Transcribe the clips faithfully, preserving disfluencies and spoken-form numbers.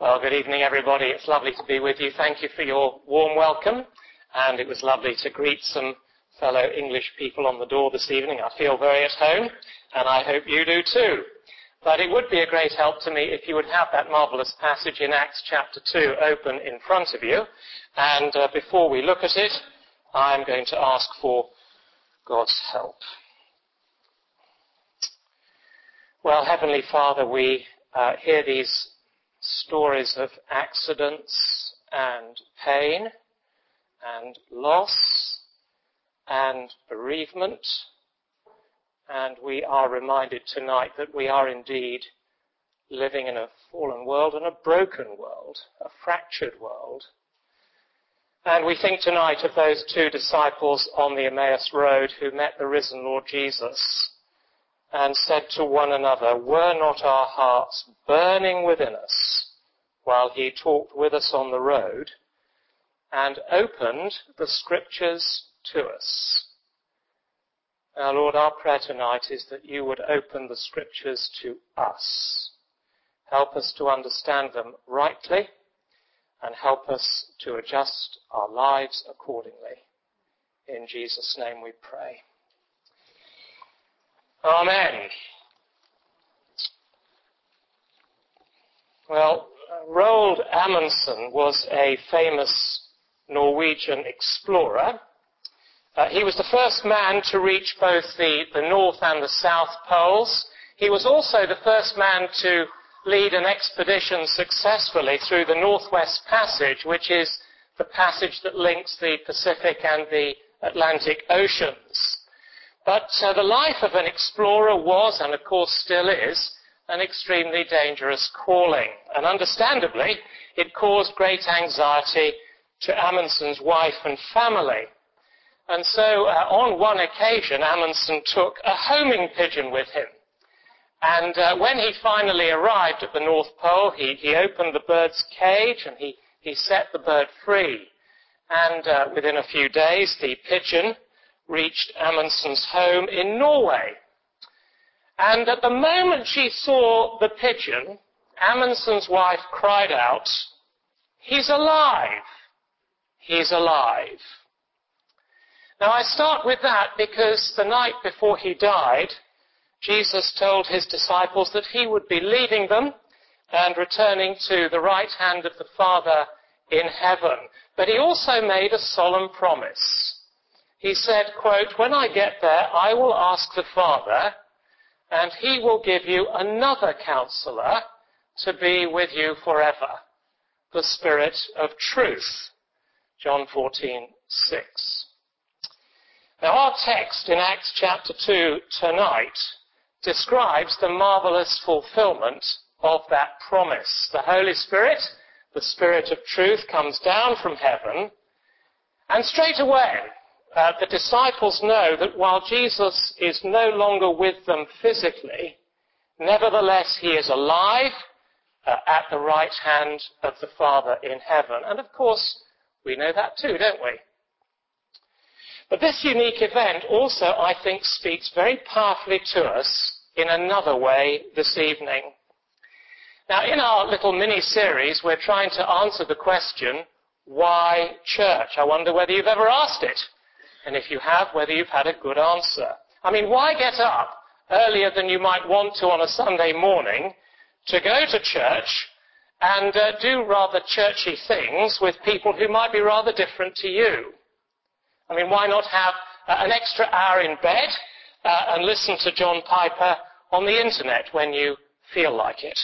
Well, good evening, everybody. It's lovely to be with you. Thank you for your warm welcome. And it was lovely to greet some fellow English people on the door this evening. I feel very at home, and I hope you do too. But it would be a great help to me if you would have that marvellous passage in Acts chapter two open in front of you. And uh, before we look at it, I'm going to ask for God's help. Well, Heavenly Father, we uh, hear these stories of accidents and pain and loss and bereavement, and we are reminded tonight that we are indeed living in a fallen world and a broken world, a fractured world. And we think tonight of those two disciples on the Emmaus Road who met the risen Lord Jesus and said to one another, "Were not our hearts burning within us while he talked with us on the road and opened the Scriptures to us?" Now, Lord, our prayer tonight is that you would open the Scriptures to us. Help us to understand them rightly and help us to adjust our lives accordingly. In Jesus' name we pray. Amen. Well, Roald Amundsen was a famous Norwegian explorer. Uh, he was the first man to reach both the, the North and the South Poles. He was also the first man to lead an expedition successfully through the Northwest Passage, which is the passage that links the Pacific and the Atlantic Oceans. But uh, the life of an explorer was, and of course still is, an extremely dangerous calling. And understandably, it caused great anxiety to Amundsen's wife and family. And so uh, on one occasion, Amundsen took a homing pigeon with him. And uh, when he finally arrived at the North Pole, he, he opened the bird's cage and he, he set the bird free. And uh, within a few days, the pigeon reached Amundsen's home in Norway. And at the moment she saw the pigeon, Amundsen's wife cried out, "He's alive! He's alive!" Now I start with that because the night before he died, Jesus told his disciples that he would be leaving them and returning to the right hand of the Father in heaven. But he also made a solemn promise. He said, quote, "When I get there, I will ask the Father, and he will give you another counselor to be with you forever, the Spirit of truth." John fourteen six. Now our text in Acts chapter two tonight describes the marvelous fulfillment of that promise. The Holy Spirit, the Spirit of truth, comes down from heaven, and straight away uh, the disciples know that while Jesus is no longer with them physically, nevertheless he is alive uh, at the right hand of the Father in heaven. And of course, we know that too, don't we? But this unique event also, I think, speaks very powerfully to us in another way this evening. Now, in our little mini-series, we're trying to answer the question, why church? I wonder whether you've ever asked it. And if you have, whether you've had a good answer. I mean, why get up earlier than you might want to on a Sunday morning to go to church and uh, do rather churchy things with people who might be rather different to you? I mean, why not have uh, an extra hour in bed uh, and listen to John Piper on the internet when you feel like it?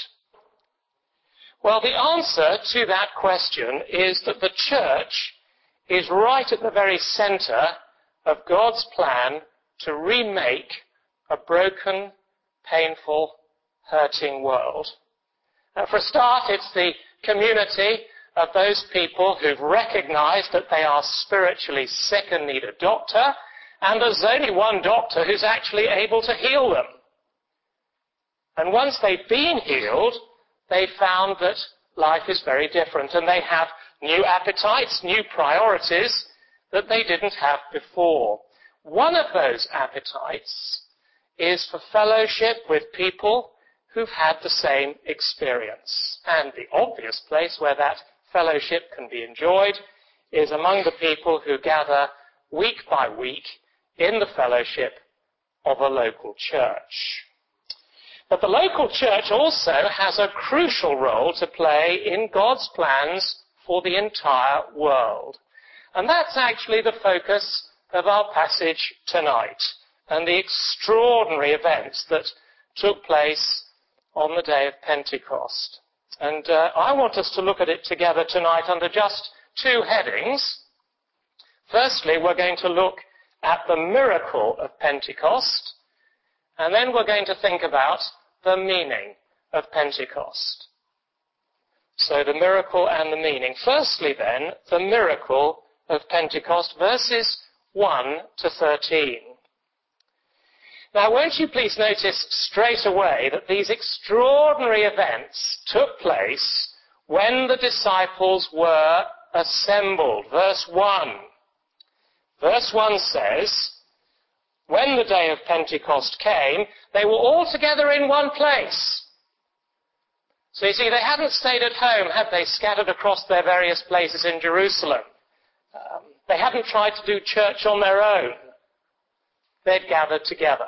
Well, the answer to that question is that the church is right at the very center of God's plan to remake a broken, painful, hurting world. Now, for a start, it's the community of those people who've recognized that they are spiritually sick and need a doctor, and there's only one doctor who's actually able to heal them. And once they've been healed, they found that life is very different, and they have new appetites, new priorities that they didn't have before. One of those appetites is for fellowship with people who've had the same experience. And the obvious place where that fellowship can be enjoyed is among the people who gather week by week in the fellowship of a local church. But the local church also has a crucial role to play in God's plans for the entire world. And that's actually the focus of our passage tonight, and the extraordinary events that took place on the day of Pentecost. And uh, I want us to look at it together tonight under just two headings. Firstly, we're going to look at the miracle of Pentecost, and then we're going to think about the meaning of Pentecost. So the miracle and the meaning. Firstly then, the miracle of Pentecost, verses one to thirteen. Now, won't you please notice straight away that these extraordinary events took place when the disciples were assembled. Verse one. Verse one says, when the day of Pentecost came, they were all together in one place. So you see, they hadn't stayed at home, had they, scattered across their various places in Jerusalem. Um, they hadn't tried to do church on their own. They'd gathered together.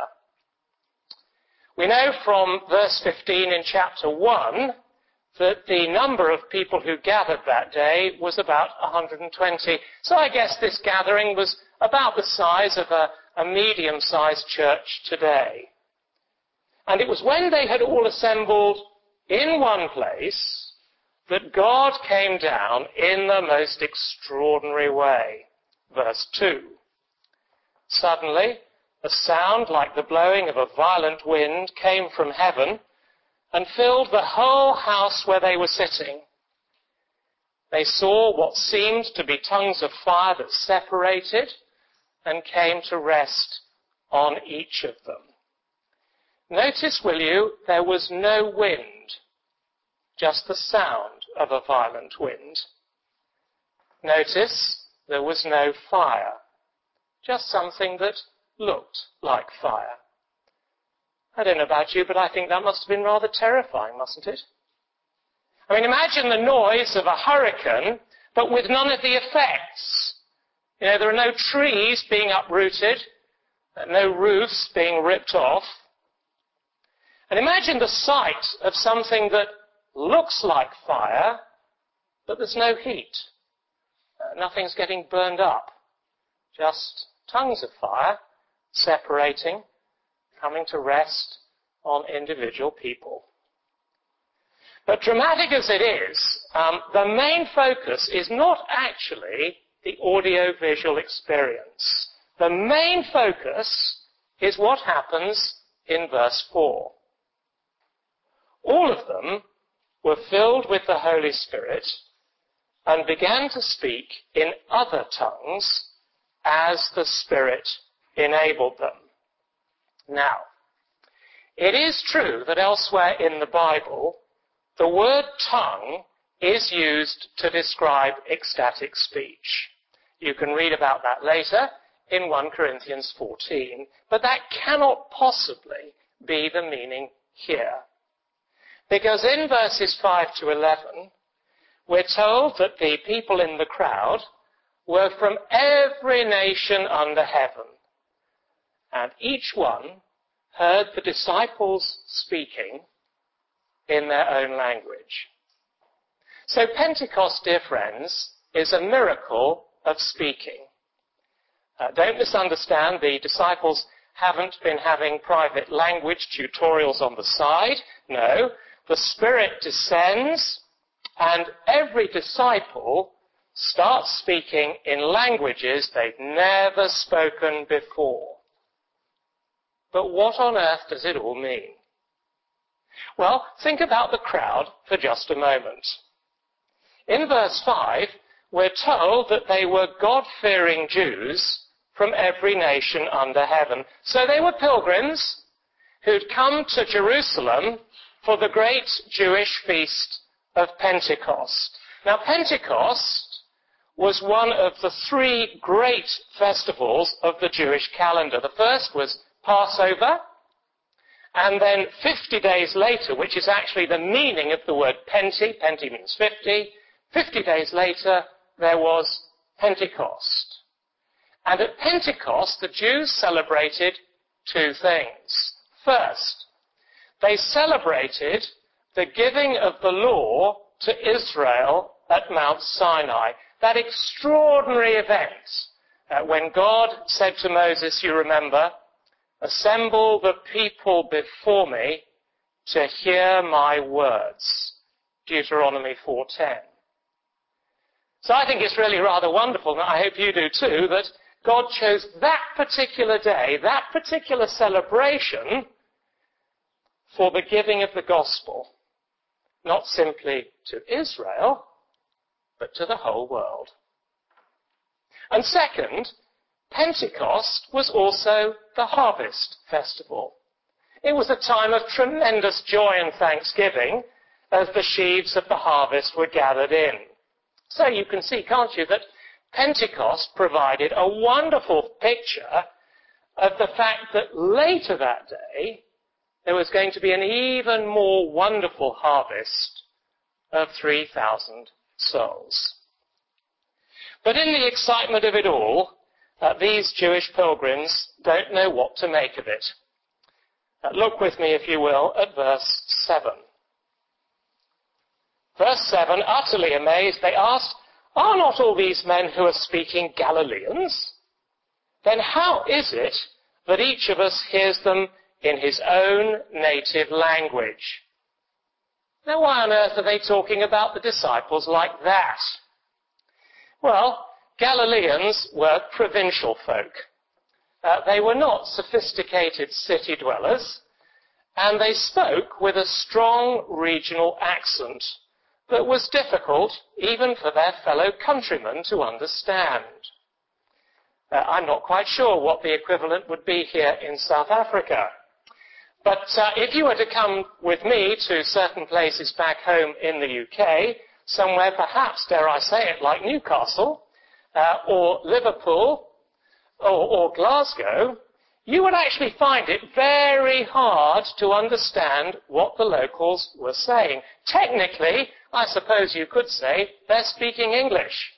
We know from verse fifteen in chapter one that the number of people who gathered that day was about one hundred twenty. So I guess this gathering was about the size of a, a medium-sized church today. And it was when they had all assembled in one place that God came down in the most extraordinary way. Verse two. Suddenly, a sound like the blowing of a violent wind came from heaven and filled the whole house where they were sitting. They saw what seemed to be tongues of fire that separated and came to rest on each of them. Notice, will you, there was no wind, just the sound of a violent wind. Notice there was no fire, just something that looked like fire. I don't know about you, but I think that must have been rather terrifying, mustn't it? I mean, imagine the noise of a hurricane, but with none of the effects. You know, there are no trees being uprooted, no roofs being ripped off. And imagine the sight of something that looks like fire, but there's no heat. Uh, nothing's getting burned up. Just tongues of fire separating, coming to rest on individual people. But dramatic as it is, um, the main focus is not actually the audio-visual experience. The main focus is what happens in verse four. All of them were filled with the Holy Spirit and began to speak in other tongues as the Spirit enabled them. Now, it is true that elsewhere in the Bible, the word tongue is used to describe ecstatic speech. You can read about that later in First Corinthians fourteen, but that cannot possibly be the meaning here. Because in verses five to eleven, we're told that the people in the crowd were from every nation under heaven, and each one heard the disciples speaking in their own language. So Pentecost, dear friends, is a miracle of speaking. Uh, don't misunderstand, the disciples haven't been having private language tutorials on the side. No, the Spirit descends and every disciple starts speaking in languages they've never spoken before. But what on earth does it all mean? Well, think about the crowd for just a moment. In verse five, we're told that they were God-fearing Jews from every nation under heaven. So they were pilgrims who'd come to Jerusalem for the great Jewish feast of Pentecost. Now, Pentecost was one of the three great festivals of the Jewish calendar. The first was Passover, And then fifty days later, which is actually the meaning of the word Penti, Penti means fifty, fifty days later, there was Pentecost. And at Pentecost, the Jews celebrated two things. First, they celebrated the giving of the law to Israel at Mount Sinai. That extraordinary event uh, when God said to Moses, you remember, assemble the people before me to hear my words. Deuteronomy four ten. So I think it's really rather wonderful, and I hope you do too, that God chose that particular day, that particular celebration for the giving of the gospel, not simply to Israel, but to the whole world. And second, Pentecost was also the harvest festival. It was a time of tremendous joy and thanksgiving as the sheaves of the harvest were gathered in. So you can see, can't you, that Pentecost provided a wonderful picture of the fact that later that day there was going to be an even more wonderful harvest of three thousand souls. But in the excitement of it all, uh, these Jewish pilgrims don't know what to make of it. Uh, look with me, if you will, at verse seven. Verse seven, utterly amazed, they asked, are not all these men who are speaking Galileans? Then how is it that each of us hears them in his own native language? Now, why on earth are they talking about the disciples like that? Well, Galileans were provincial folk. Uh, they were not sophisticated city dwellers, and they spoke with a strong regional accent that was difficult even for their fellow countrymen to understand. Uh, I'm not quite sure what the equivalent would be here in South Africa. But uh, if you were to come with me to certain places back home in the U K, somewhere perhaps, dare I say it, like Newcastle, uh, or Liverpool, or, or Glasgow, you would actually find it very hard to understand what the locals were saying. Technically, I suppose you could say they're speaking English.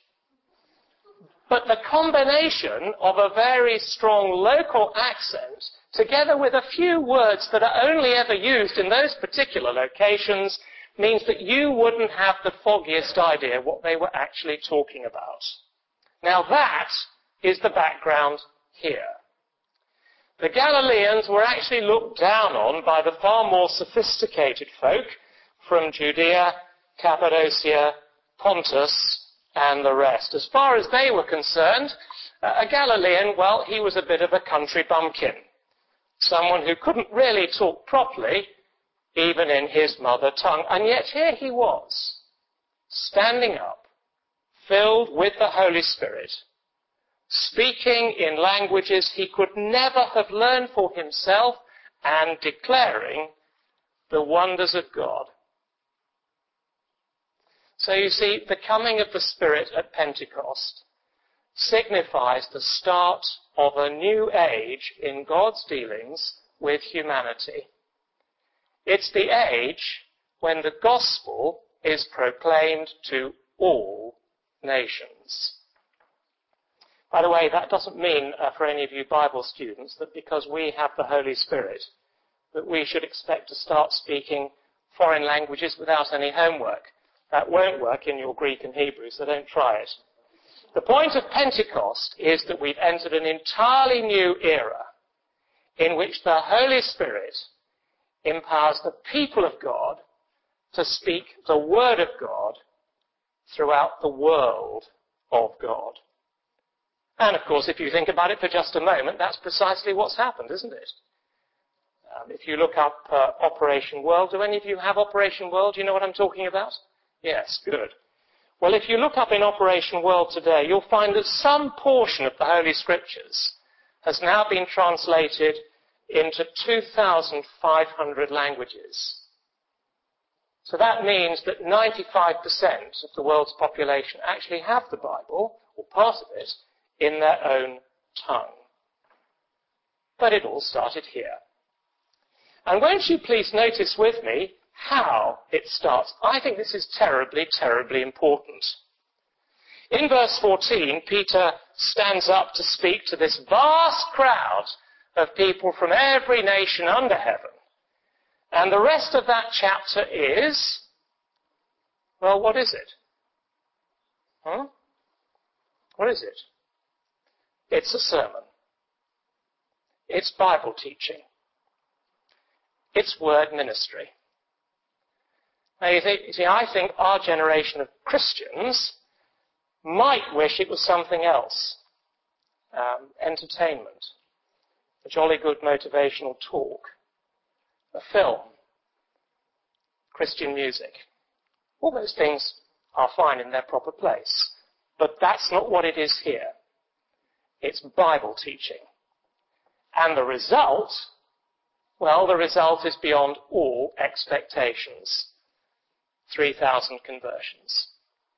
But the combination of a very strong local accent, together with a few words that are only ever used in those particular locations, means that you wouldn't have the foggiest idea what they were actually talking about. Now that is the background here. The Galileans were actually looked down on by the far more sophisticated folk from Judea, Cappadocia, Pontus, and the rest. As far as they were concerned, a Galilean, well, he was a bit of a country bumpkin. Someone who couldn't really talk properly, even in his mother tongue. And yet here he was, standing up, filled with the Holy Spirit, speaking in languages he could never have learned for himself, and declaring the wonders of God. So you see, the coming of the Spirit at Pentecost signifies the start of a new age in God's dealings with humanity. It's the age when the gospel is proclaimed to all nations. By the way, that doesn't mean uh, for any of you Bible students that because we have the Holy Spirit that we should expect to start speaking foreign languages without any homework. That won't work in your Greek and Hebrew, so don't try it. The point of Pentecost is that we've entered an entirely new era in which the Holy Spirit empowers the people of God to speak the Word of God throughout the world of God. And, of course, if you think about it for just a moment, that's precisely what's happened, isn't it? Um, if you look up uh, Operation World, do any of you have Operation World? Do you know what I'm talking about? Yes, good. Well, if you look up in Operation World today, you'll find that some portion of the Holy Scriptures has now been translated into two thousand five hundred languages. So that means that ninety-five percent of the world's population actually have the Bible, or part of it, in their own tongue. But it all started here. And won't you please notice with me how it starts? I think this is terribly, terribly important. In verse fourteen, Peter stands up to speak to this vast crowd of people from every nation under heaven. And the rest of that chapter is, well, what is it? Huh? What is it? It's a sermon. It's Bible teaching. It's word ministry. Now, you, think, you see, I think our generation of Christians might wish it was something else. Um, entertainment, a jolly good motivational talk, a film, Christian music. All those things are fine in their proper place. But that's not what it is here. It's Bible teaching. And the result, well, the result is beyond all expectations. three thousand conversions.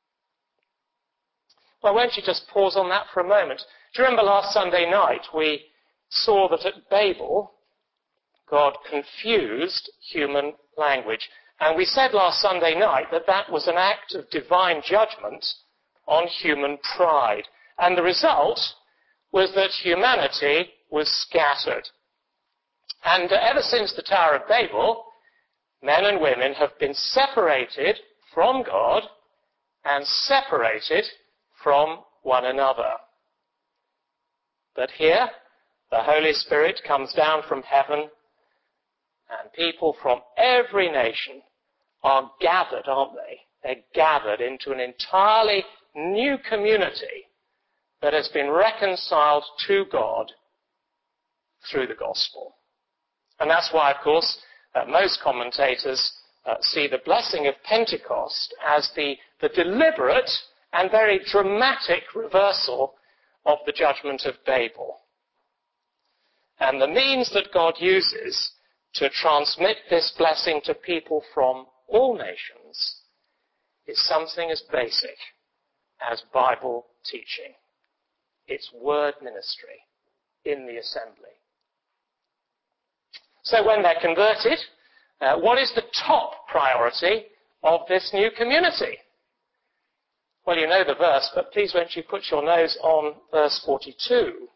Well, won't you just pause on that for a moment? Do you remember last Sunday night we saw that at Babel, God confused human language. And we said last Sunday night that that was an act of divine judgment on human pride. And the result was that humanity was scattered. And uh, ever since the Tower of Babel, men and women have been separated from God and separated from one another. But here, the Holy Spirit comes down from heaven, and people from every nation are gathered, aren't they? They're gathered into an entirely new community that has been reconciled to God through the gospel. And that's why, of course, uh, most commentators uh, see the blessing of Pentecost as the, the deliberate and very dramatic reversal of the judgment of Babel. And the means that God uses to transmit this blessing to people from all nations is something as basic as Bible teaching. It's word ministry in the assembly. So when they're converted, uh, what is the top priority of this new community? Well, you know the verse, but please won't you put your nose on verse forty-two.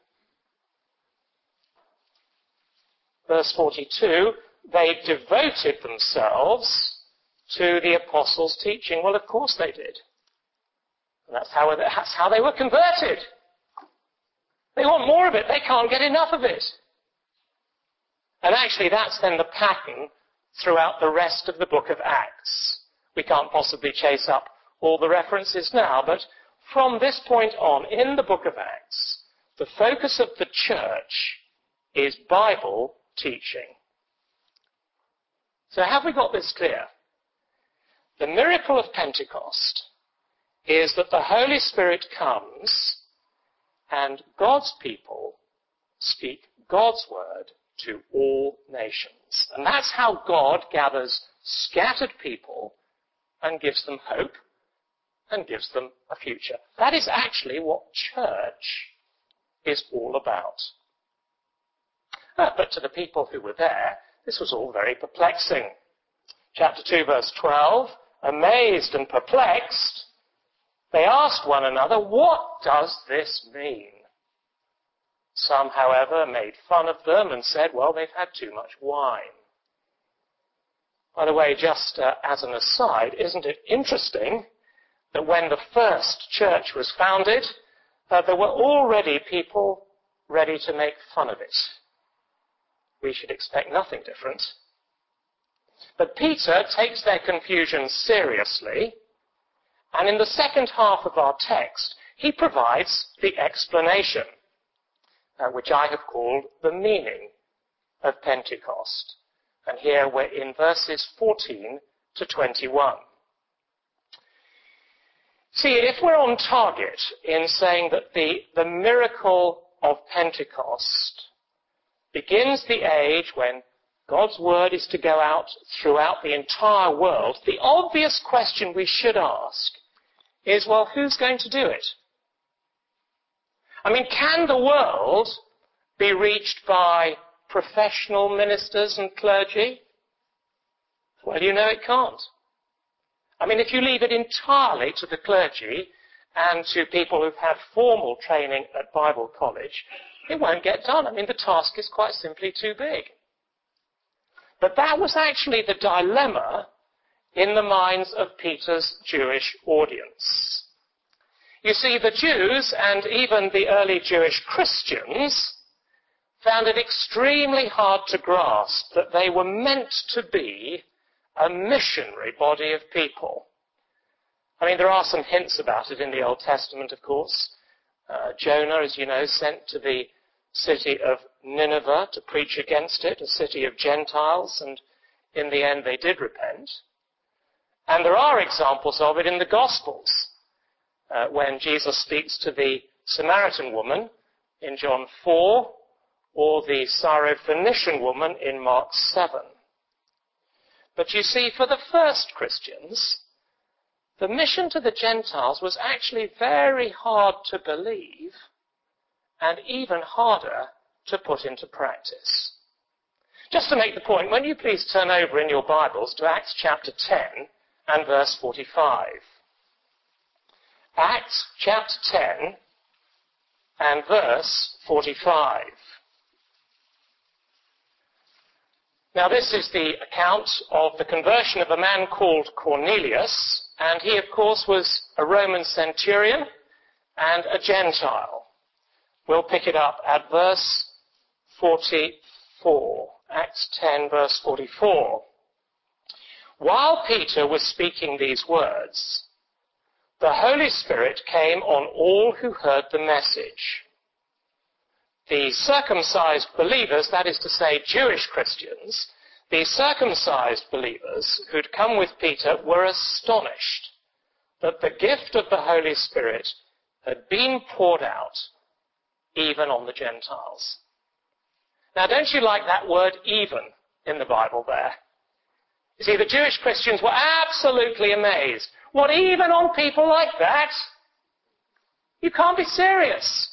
Verse forty-two, they devoted themselves to the apostles' teaching. Well, of course they did. And that's how, that's how they were converted. They want more of it. They can't get enough of it. And actually, that's then the pattern throughout the rest of the book of Acts. We can't possibly chase up all the references now, but from this point on, in the book of Acts, the focus of the church is Bible teaching. So have we got this clear? The miracle of Pentecost is that the Holy Spirit comes and God's people speak God's word to all nations. And that's how God gathers scattered people and gives them hope and gives them a future. That is actually what church is all about. Uh, but to the people who were there, this was all very perplexing. Chapter two, verse twelve, amazed and perplexed, they asked one another, what does this mean? Some, however, made fun of them and said, well, they've had too much wine. By the way, just uh, as an aside, isn't it interesting that when the first church was founded, uh, there were already people ready to make fun of it? We should expect nothing different. But Peter takes their confusion seriously, and in the second half of our text, he provides the explanation, uh, which I have called the meaning of Pentecost. And here we're in verses fourteen to twenty-one. See, if we're on target in saying that the, the miracle of Pentecost begins the age when God's word is to go out throughout the entire world, the obvious question we should ask is, well, who's going to do it? I mean, can the world be reached by professional ministers and clergy? Well, you know it can't. I mean, if you leave it entirely to the clergy and to people who've had formal training at Bible college, it won't get done. I mean, the task is quite simply too big. But that was actually the dilemma in the minds of Peter's Jewish audience. You see, the Jews and even the early Jewish Christians found it extremely hard to grasp that they were meant to be a missionary body of people. I mean, there are some hints about it in the Old Testament, of course. Uh, Jonah, as you know, sent to the city of Nineveh to preach against it, a city of Gentiles, and in the end they did repent. And there are examples of it in the Gospels, uh, when Jesus speaks to the Samaritan woman in John four, or the Syrophoenician woman in Mark seven. But you see, for the first Christians, the mission to the Gentiles was actually very hard to believe and even harder to put into practice. Just to make the point, when you please turn over in your Bibles to Acts chapter ten and verse forty-five. Acts chapter ten and verse forty-five. Now, this is the account of the conversion of a man called Cornelius, and he, of course, was a Roman centurion and a Gentile. We'll pick it up at verse forty-four, Acts ten, verse forty-four. While Peter was speaking these words, the Holy Spirit came on all who heard the message. The circumcised believers, that is to say Jewish Christians, the circumcised believers who'd come with Peter were astonished that the gift of the Holy Spirit had been poured out even on the Gentiles. Now, don't you like that word even in the Bible there? You see, the Jewish Christians were absolutely amazed. What, even on people like that? You can't be serious.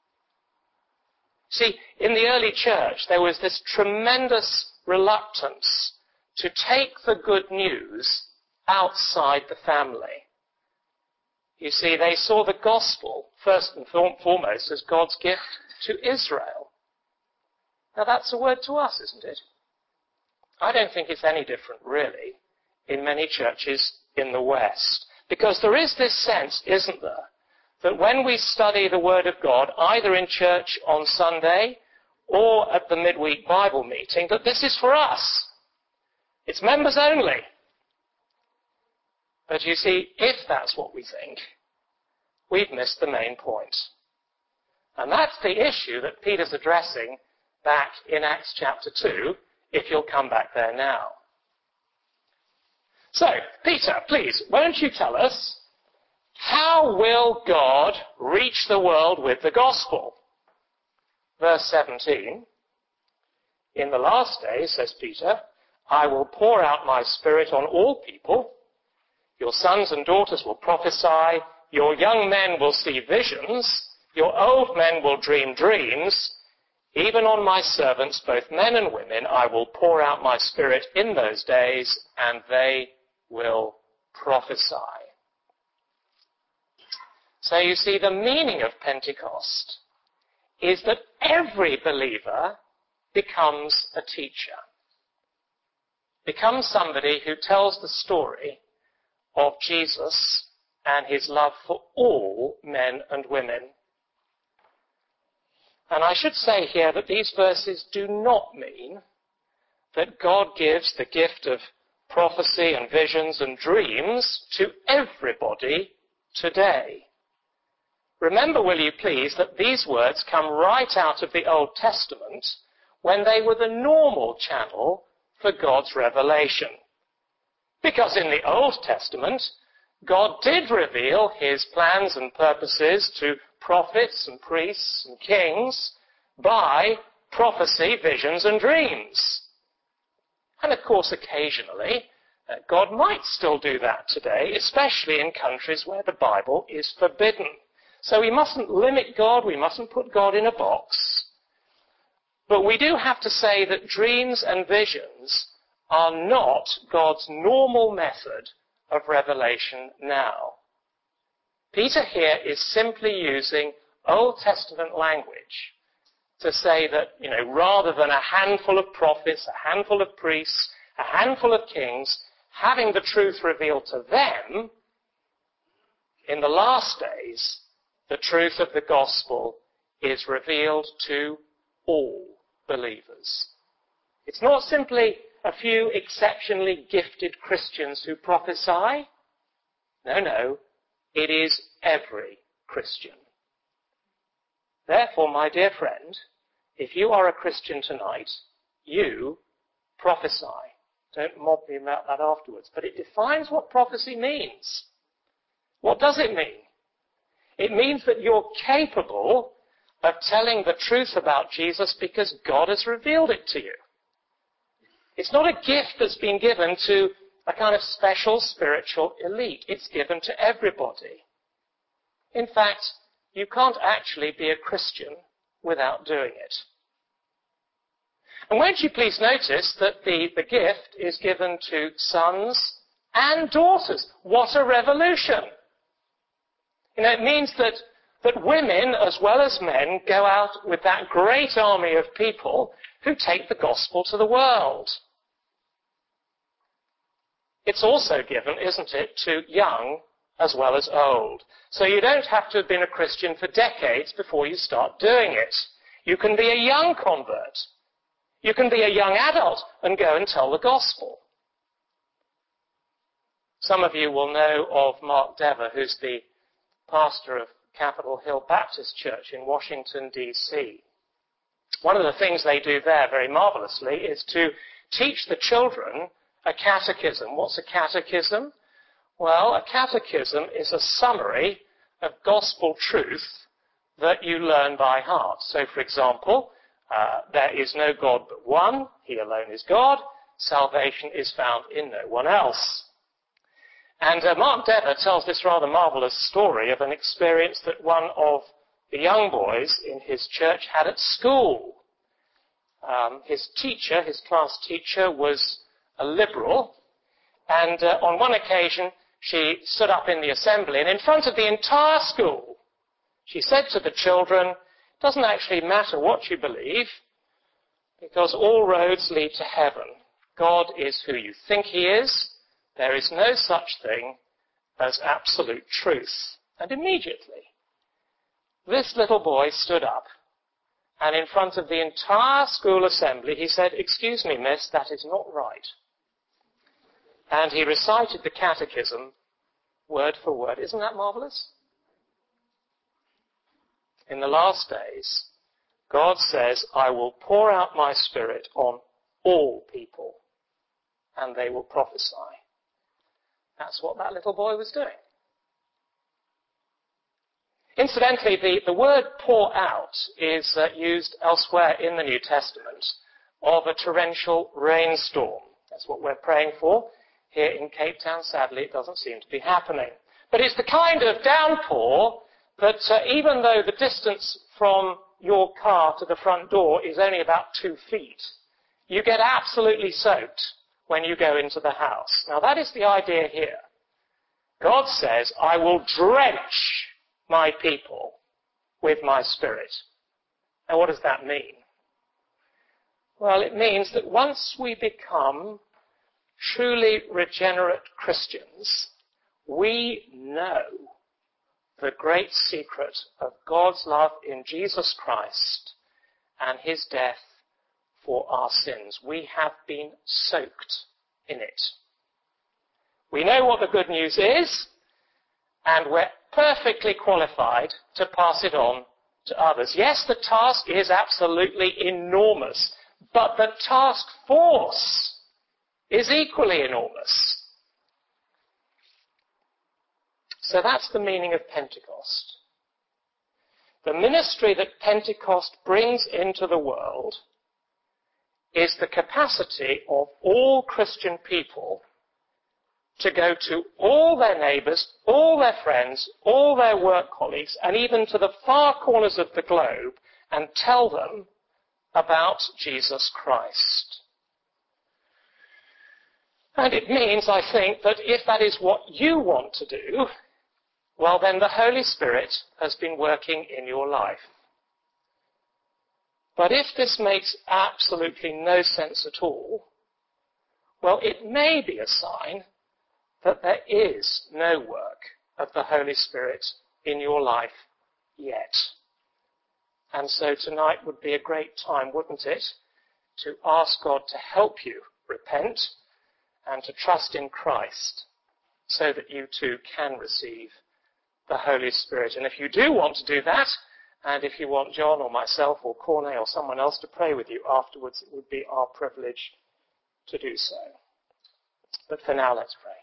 See, in the early church, there was this tremendous reluctance to take the good news outside the family. You see, they saw the gospel, first and foremost, as God's gift to Israel. Now, that's a word to us, isn't it? I don't think it's any different, really, in many churches in the West. Because there is this sense, isn't there, that when we study the Word of God, either in church on Sunday or at the midweek Bible meeting, that this is for us. It's members only. But you see, if that's what we think, we've missed the main point. And that's the issue that Peter's addressing back in Acts chapter two, if you'll come back there now. So, Peter, please, won't you tell us, how will God reach the world with the gospel? Verse seventeen. In the last days, says Peter, I will pour out my Spirit on all people. Your sons and daughters will prophesy. Your young men will see visions. Your old men will dream dreams. Even on my servants, both men and women, I will pour out my Spirit in those days, and they will prophesy. So you see, the meaning of Pentecost is that every believer becomes a teacher, becomes somebody who tells the story of Jesus and his love for all men and women. And I should say here that these verses do not mean that God gives the gift of prophecy and visions and dreams to everybody today. Remember, will you please, that these words come right out of the Old Testament when they were the normal channel for God's revelation. Because in the Old Testament, God did reveal his plans and purposes to prophets and priests and kings by prophecy, visions and dreams. And of course, occasionally, uh, God might still do that today, especially in countries where the Bible is forbidden. So we mustn't limit God, we mustn't put God in a box. But we do have to say that dreams and visions are not God's normal method of revelation now. Peter here is simply using Old Testament language to say that, you know, rather than a handful of prophets, a handful of priests, a handful of kings having the truth revealed to them, in the last days, the truth of the gospel is revealed to all believers. It's not simply a few exceptionally gifted Christians who prophesy. No, no, it is every Christian. Therefore, my dear friend, if you are a Christian tonight, you prophesy. Don't mob me about that afterwards. But it defines what prophecy means. What does it mean? It means that you're capable of telling the truth about Jesus because God has revealed it to you. It's not a gift that's been given to a kind of special spiritual elite. It's given to everybody. In fact, you can't actually be a Christian without doing it. And won't you please notice that the, the gift is given to sons and daughters. What a revolution! You know, it means that, that women as well as men go out with that great army of people who take the gospel to the world. It's also given, isn't it, to young as well as old. So you don't have to have been a Christian for decades before you start doing it. You can be a young convert. You can be a young adult and go and tell the gospel. Some of you will know of Mark Dever, who's the pastor of Capitol Hill Baptist Church in Washington, D C One of the things they do there very marvelously is to teach the children a catechism. What's a catechism? Well, a catechism is a summary of gospel truth that you learn by heart. So, for example, uh, there is no God but one. He alone is God. Salvation is found in no one else. And uh, Mark Dever tells this rather marvelous story of an experience that one of the young boys in his church had at school. Um, his teacher, his class teacher, was a liberal, and uh, on one occasion she stood up in the assembly, and in front of the entire school, she said to the children, "It doesn't actually matter what you believe, because all roads lead to heaven. God is who you think he is. There is no such thing as absolute truth." And immediately, this little boy stood up, and in front of the entire school assembly, he said, "Excuse me, miss, that is not right." And he recited the catechism word for word. Isn't that marvelous? In the last days, God says, "I will pour out my Spirit on all people, and they will prophesy." That's what that little boy was doing. Incidentally, the, the word pour out is uh, used elsewhere in the New Testament of a torrential rainstorm. That's what we're praying for. Here in Cape Town, sadly, it doesn't seem to be happening. But it's the kind of downpour that uh, even though the distance from your car to the front door is only about two feet, you get absolutely soaked when you go into the house. Now, that is the idea here. God says, "I will drench my people with my Spirit." Now, what does that mean? Well, it means that once we become truly regenerate Christians, we know the great secret of God's love in Jesus Christ and his death for our sins. We have been soaked in it. We know what the good news is, and we're perfectly qualified to pass it on to others. Yes, the task is absolutely enormous, but the task force is equally enormous. So that's the meaning of Pentecost. The ministry that Pentecost brings into the world is the capacity of all Christian people to go to all their neighbours, all their friends, all their work colleagues, and even to the far corners of the globe, and tell them about Jesus Christ. And it means, I think, that if that is what you want to do, well, then the Holy Spirit has been working in your life. But if this makes absolutely no sense at all, well, it may be a sign that there is no work of the Holy Spirit in your life yet. And so tonight would be a great time, wouldn't it, to ask God to help you repent and to trust in Christ so that you too can receive the Holy Spirit. And if you do want to do that, and if you want John or myself or Corne or someone else to pray with you afterwards, it would be our privilege to do so. But for now, let's pray.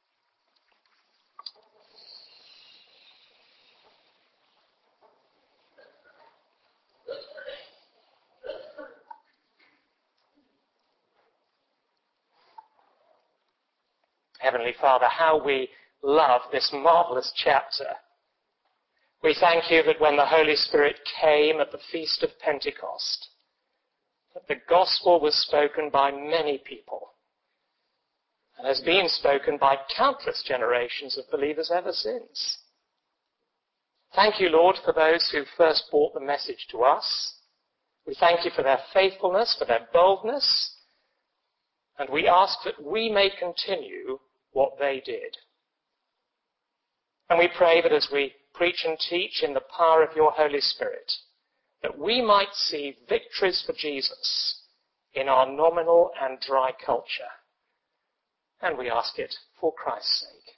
Heavenly Father, how we love this marvelous chapter. We thank you that when the Holy Spirit came at the Feast of Pentecost, that the gospel was spoken by many people and has been spoken by countless generations of believers ever since. Thank you, Lord, for those who first brought the message to us. We thank you for their faithfulness, for their boldness, and we ask that we may continue what they did. And we pray that as we preach and teach in the power of your Holy Spirit, that we might see victories for Jesus in our nominal and dry culture. And we ask it for Christ's sake.